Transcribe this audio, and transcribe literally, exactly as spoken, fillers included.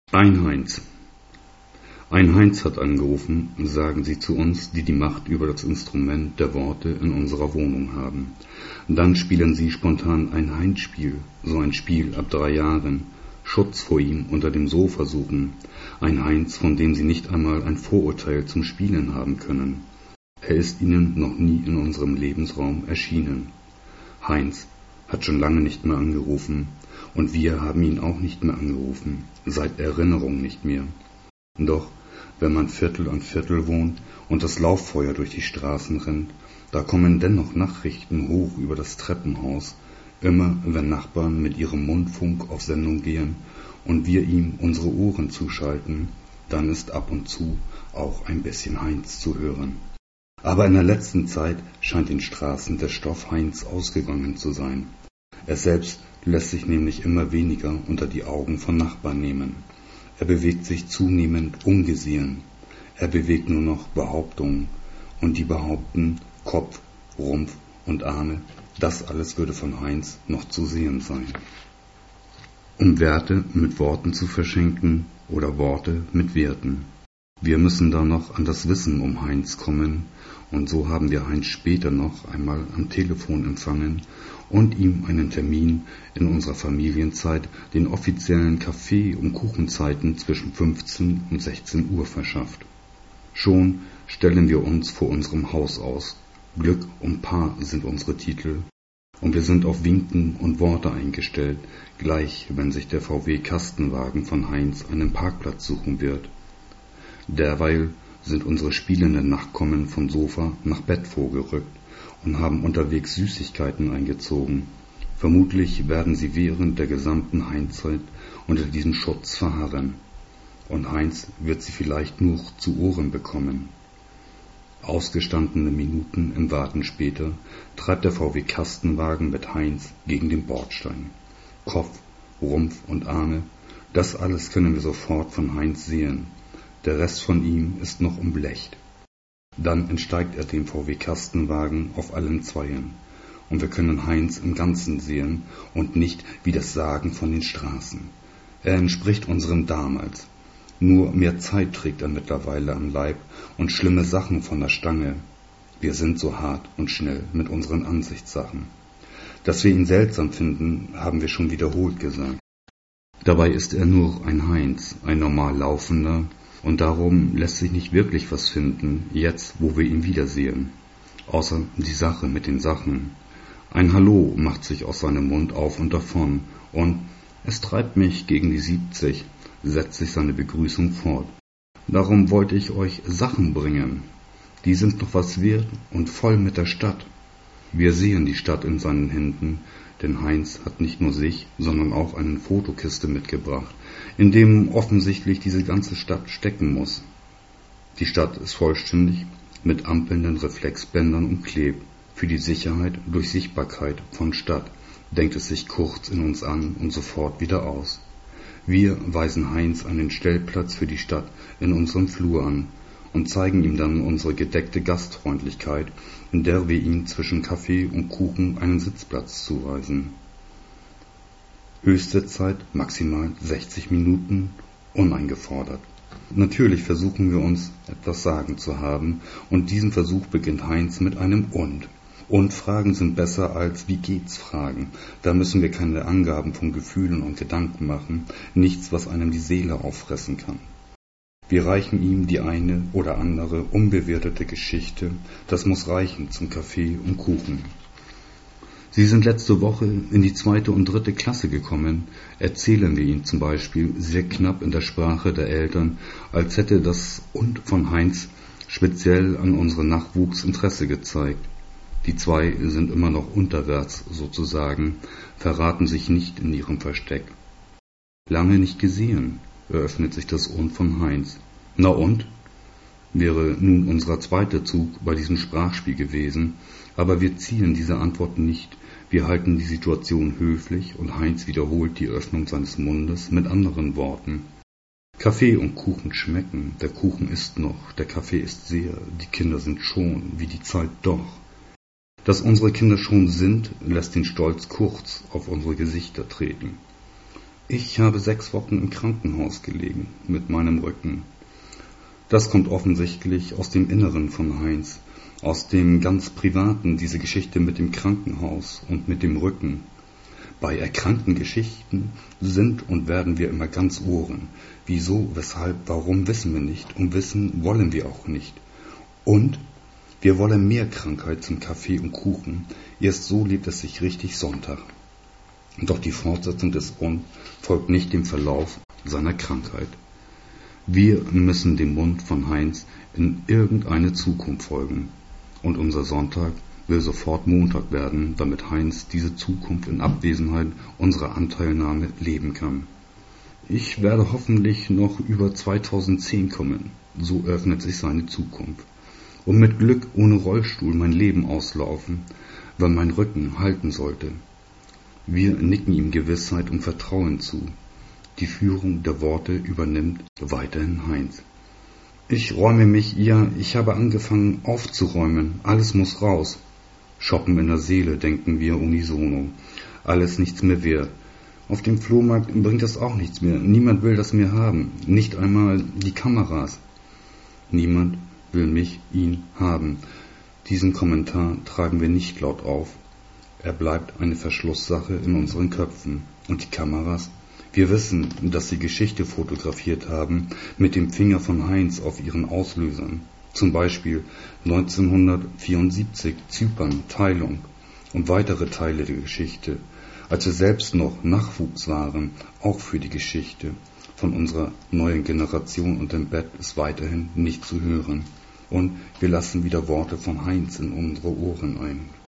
Ein Heinz. Ein Heinz hat angerufen, sagen sie zu uns, die die Macht über das Instrument der Worte in unserer Wohnung haben. Dann spielen sie spontan ein Heinz-Spiel, so ein Spiel ab drei Jahren, Schutz vor ihm unter dem Sofa suchen, ein Heinz, von dem sie nicht einmal ein Vorurteil zum Spielen haben können. Er ist ihnen noch nie in unserem Lebensraum erschienen. Heinz hat schon lange nicht mehr angerufen, und wir haben ihn auch nicht mehr angerufen, seit Erinnerung nicht mehr. Doch wenn man Viertel an Viertel wohnt und das Lauffeuer durch die Straßen rennt, da kommen dennoch Nachrichten hoch über das Treppenhaus, immer wenn Nachbarn mit ihrem Mundfunk auf Sendung gehen und wir ihm unsere Ohren zuschalten, dann ist ab und zu auch ein bisschen Heinz zu hören. Aber in der letzten Zeit scheint den Straßen der Stoff Heinz ausgegangen zu sein. Er selbst lässt sich nämlich immer weniger unter die Augen von Nachbarn nehmen. Er bewegt sich zunehmend ungesehen. Er bewegt nur noch Behauptungen. Und die behaupten Kopf, Rumpf und Arme, das alles würde von Heinz noch zu sehen sein. Um Werte mit Worten zu verschenken oder Worte mit Werten. Wir müssen da noch an das Wissen um Heinz kommen, und so haben wir Heinz später noch einmal am Telefon empfangen und ihm einen Termin in unserer Familienzeit, den offiziellen Kaffee- und Kuchenzeiten zwischen fünfzehn und sechzehn Uhr verschafft. Schon stellen wir uns vor unserem Haus aus. Glück und Paar sind unsere Titel. Und wir sind auf Winken und Worte eingestellt, gleich wenn sich der V W-Kastenwagen von Heinz einen Parkplatz suchen wird. Derweil sind unsere spielenden Nachkommen vom Sofa nach Bett vorgerückt und haben unterwegs Süßigkeiten eingezogen. Vermutlich werden sie während der gesamten Heinzzeit unter diesem Schutz verharren. Und Heinz wird sie vielleicht nur zu Ohren bekommen. Ausgestandene Minuten im Warten später treibt der V W-Kastenwagen mit Heinz gegen den Bordstein. Kopf, Rumpf und Arme, das alles können wir sofort von Heinz sehen. Der Rest von ihm ist noch umblecht. Dann entsteigt er dem V W-Kastenwagen auf allen Zweien, und wir können Heinz im Ganzen sehen und nicht wie das Sagen von den Straßen. Er entspricht unserem damals. Nur mehr Zeit trägt er mittlerweile am Leib und schlimme Sachen von der Stange. Wir sind so hart und schnell mit unseren Ansichtssachen. Dass wir ihn seltsam finden, haben wir schon wiederholt gesagt. Dabei ist er nur ein Heinz, ein normal laufender, und darum lässt sich nicht wirklich was finden, jetzt wo wir ihn wiedersehen. Außer die Sache mit den Sachen. Ein Hallo macht sich aus seinem Mund auf und davon, und es treibt mich gegen die siebzig, setzt sich seine Begrüßung fort. Darum wollte ich euch Sachen bringen. Die sind noch was wert und voll mit der Stadt. Wir sehen die Stadt in seinen Händen, denn Heinz hat nicht nur sich, sondern auch eine Fotokiste mitgebracht, in dem offensichtlich diese ganze Stadt stecken muss. Die Stadt ist vollständig mit ampelnden Reflexbändern umklebt, für die Sicherheit durch Sichtbarkeit von Stadt, denkt es sich kurz in uns an und sofort wieder aus. Wir weisen Heinz einen Stellplatz für die Stadt in unserem Flur an und zeigen ihm dann unsere gedeckte Gastfreundlichkeit, in der wir ihm zwischen Kaffee und Kuchen einen Sitzplatz zuweisen. Höchstsitzzeit maximal sechzig Minuten, uneingefordert. Natürlich versuchen wir uns, etwas sagen zu haben, und diesen Versuch beginnt Heinz mit einem Und. Und Fragen sind besser als Wie geht's Fragen. Da müssen wir keine Angaben von Gefühlen und Gedanken machen, nichts, was einem die Seele auffressen kann. Wir reichen ihm die eine oder andere unbewertete Geschichte, das muss reichen zum Kaffee und Kuchen. Sie sind letzte Woche in die zweite und dritte Klasse gekommen, erzählen wir ihm zum Beispiel sehr knapp in der Sprache der Eltern, als hätte das Und von Heinz speziell an unseren Nachwuchs Interesse gezeigt. Die zwei sind immer noch unterwärts sozusagen, verraten sich nicht in ihrem Versteck. Lange nicht gesehen, eröffnet sich das Und von Heinz. Na und? Wäre nun unser zweiter Zug bei diesem Sprachspiel gewesen, aber wir ziehen diese Antwort nicht. Wir halten die Situation höflich und Heinz wiederholt die Öffnung seines Mundes mit anderen Worten. Kaffee und Kuchen schmecken, der Kuchen ist noch, der Kaffee ist sehr, die Kinder sind schon, wie die Zeit doch. Dass unsere Kinder schon sind, lässt den Stolz kurz auf unsere Gesichter treten. Ich habe sechs Wochen im Krankenhaus gelegen mit meinem Rücken. Das kommt offensichtlich aus dem Inneren von Heinz, aus dem ganz Privaten, diese Geschichte mit dem Krankenhaus und mit dem Rücken. Bei erkrankten Geschichten sind und werden wir immer ganz Ohren. Wieso, weshalb, warum, wissen wir nicht und wissen wollen wir auch nicht. Und wir wollen mehr Krankheit zum Kaffee und Kuchen. Erst so lebt es sich richtig Sonntag. Doch die Fortsetzung des Und folgt nicht dem Verlauf seiner Krankheit. Wir müssen dem Mund von Heinz in irgendeine Zukunft folgen. Und unser Sonntag will sofort Montag werden, damit Heinz diese Zukunft in Abwesenheit unserer Anteilnahme leben kann. Ich werde hoffentlich noch über zweitausendzehn kommen. So öffnet sich seine Zukunft. Und mit Glück ohne Rollstuhl mein Leben auslaufen, weil mein Rücken halten sollte. Wir nicken ihm Gewissheit und Vertrauen zu. Die Führung der Worte übernimmt weiterhin Heinz. Ich räume mich, ja, ich habe angefangen aufzuräumen. Alles muss raus. Shoppen in der Seele, denken wir unisono. Alles nichts mehr wert. Auf dem Flohmarkt bringt das auch nichts mehr. Niemand will das mehr haben. Nicht einmal die Kameras. Niemand will mich, ihn haben. Diesen Kommentar tragen wir nicht laut auf. Er bleibt eine Verschlusssache in unseren Köpfen. Und die Kameras? Wir wissen, dass sie Geschichte fotografiert haben mit dem Finger von Heinz auf ihren Auslösern. Zum Beispiel neunzehnhundertvierundsiebzig, Zypern, Teilung und weitere Teile der Geschichte, als wir selbst noch Nachwuchs waren, auch für die Geschichte von unserer neuen Generation, und im Bett ist weiterhin nicht zu hören. Und wir lassen wieder Worte von Heinz in unsere Ohren ein.